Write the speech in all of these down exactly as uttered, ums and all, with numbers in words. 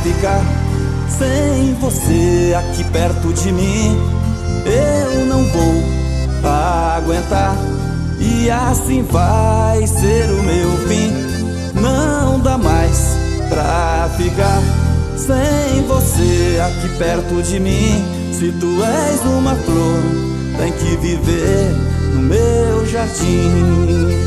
ficar sem você aqui perto de mim. Eu não vou aguentar e assim vai ser o meu fim. Não dá mais pra ficar sem você aqui perto de mim. Se tu és uma flor, tem que viver no meu jardim.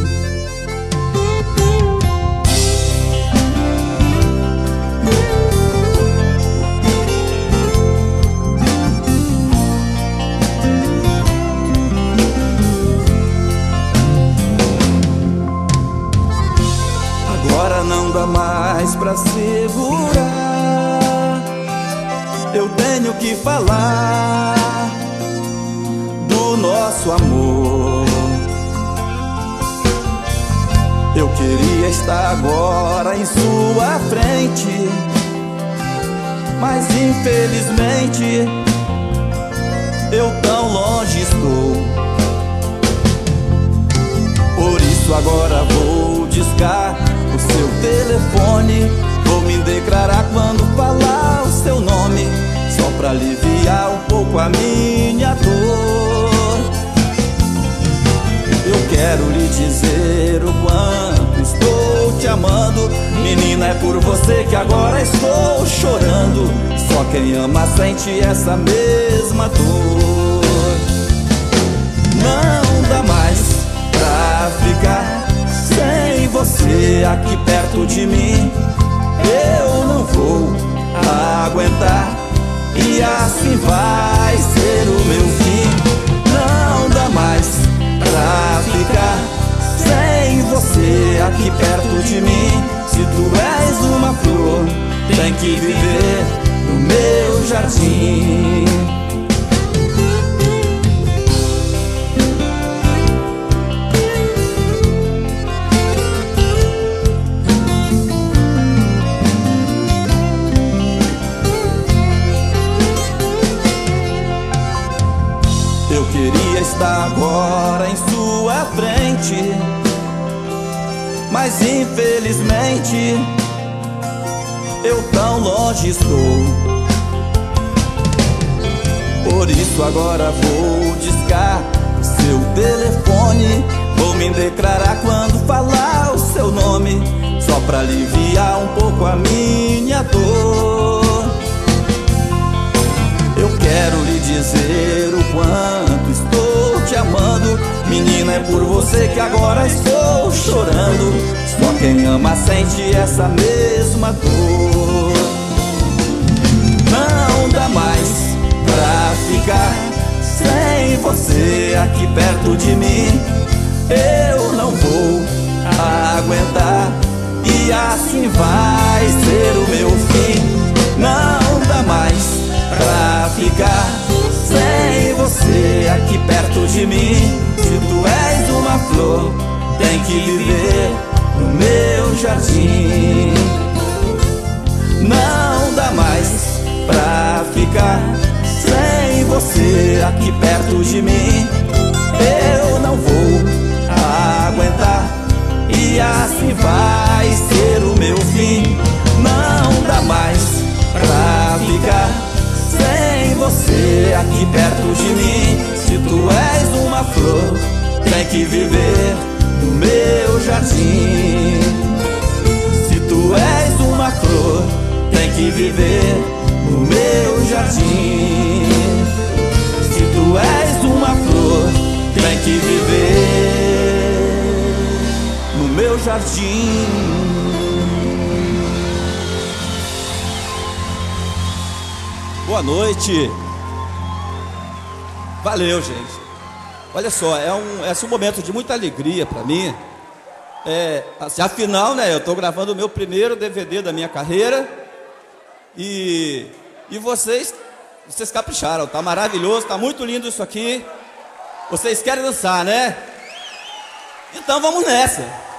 Agora não dá mais pra segurar. Eu tenho que falar do nosso amor. Eu queria estar agora em sua frente, mas infelizmente eu tão longe estou. Por isso agora vou discar o seu telefone. Vou me declarar quando falar o seu nome, só pra aliviar um pouco a minha dor. Eu quero lhe dizer o quanto estou te amando. Menina, é por você que agora estou chorando. Só quem ama sente essa mesma dor. Não dá mais pra ficar sem você aqui perto de mim. Eu não vou aguentar e assim vai ser o meu fim. Não dá mais pra ficar sem você aqui perto de mim. Se tu és uma flor, tem que viver no meu jardim. Eu queria estar agora em sua frente, mas infelizmente eu tão longe estou. Por isso agora vou discar seu telefone. Vou me declarar quando falar o seu nome, só pra aliviar um pouco a minha dor. Eu quero lhe dizer o quanto estou te amando. Menina, é por você que agora estou chorando. Só quem ama sente essa mesma dor. Não dá mais pra ficar sem você aqui perto de mim. Eu não vou aguentar e assim vai ser o meu fim. Não dá mais pra ficar sem você aqui perto de mim. Se tu és uma flor, tem que viver no meu jardim. Não dá mais pra ficar sem você aqui perto de mim. Eu não vou aguentar e assim vai ser o meu fim. Não dá mais pra ficar sem você aqui perto de mim. Se tu és uma flor, tem que viver no meu jardim. Se tu és uma flor, tem que viver no meu jardim. Se tu és uma flor, tem que viver no meu jardim. Boa noite. Valeu, gente. Olha só, é um, é um momento de muita alegria para mim. É, assim, afinal, né, eu estou gravando o meu primeiro D V D da minha carreira. E, e vocês, vocês capricharam, tá maravilhoso, tá muito lindo isso aqui. Vocês querem dançar, né? Então vamos nessa.